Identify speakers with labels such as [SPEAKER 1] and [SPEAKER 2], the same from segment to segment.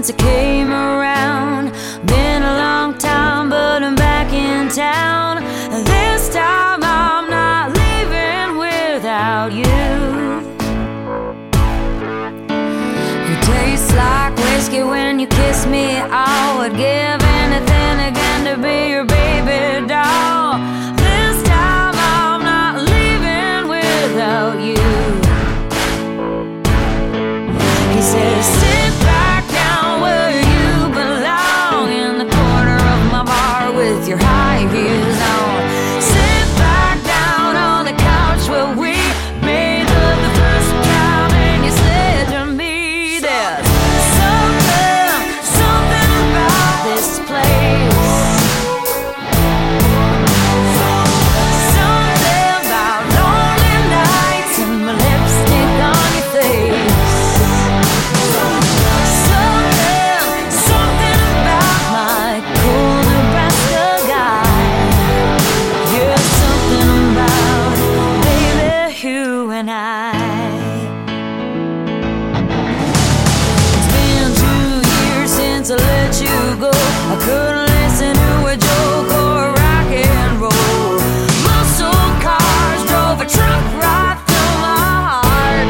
[SPEAKER 1] since I came around. Been a long time, but I'm back in town. This time I'm not leaving without you. You taste like whiskey when you kiss me. I would give anything again to be your baby doll. This time I'm not leaving without you. He says, sit back down where you belong, in the corner of my bar with your high heels on. Sit back down on the couch where we made love the first time, and you said to me, there's something about this place. Something about lonely nights and my lipstick on your face. Something about my cool Nebraska guy. Yeah, something about, baby, you and I. It's been 2 years since I let you go. I couldn't listen to a joke or rock and roll. Muscle cars drove a truck right through my heart.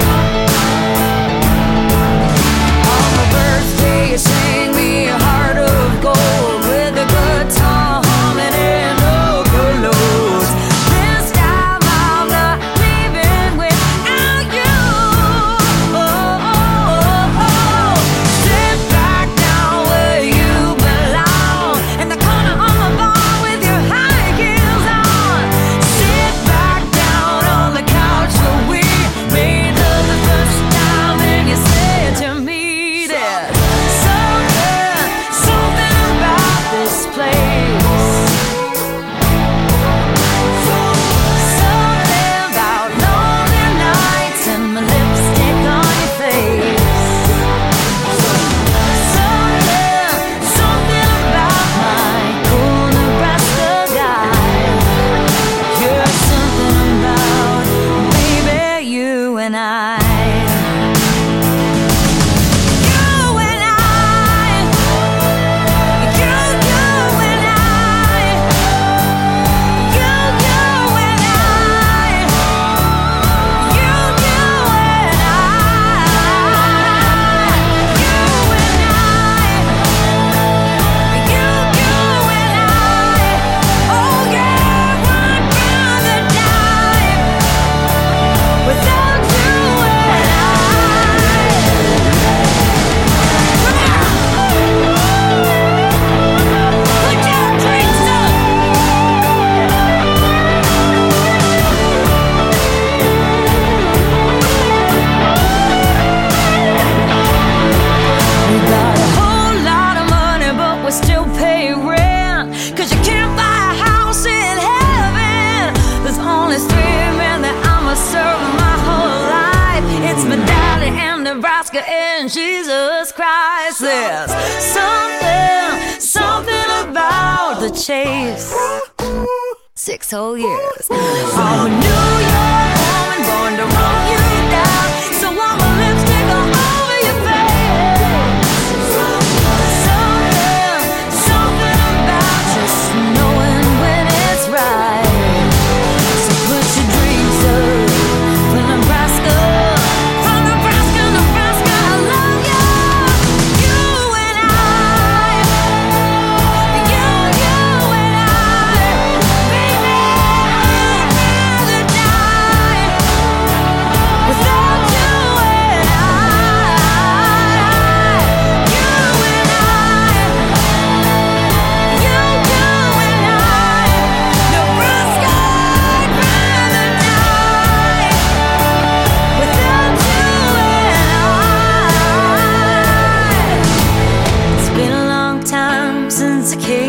[SPEAKER 1] On my birthday you sang me a heart of gold, with a guitar humming and no pillows. This time I'm not leaving without you. Sit back down where you belong, in the corner of my bar with your high heels on. Sit back down on the couch where we made love the first time, and you said to me, there's something about this place. Something about lonely nights and my lipstick on your face. Something about my cool Nebraska guy. You're something about, baby, you and I. Nebraska and Jesus Christ. There's something about the chase. 6 whole years. I'm a New York woman born to run you down, so I'm a lipstick all over your face. Something about just knowing when it's right. So put your dreams up for Nebraska. Since I came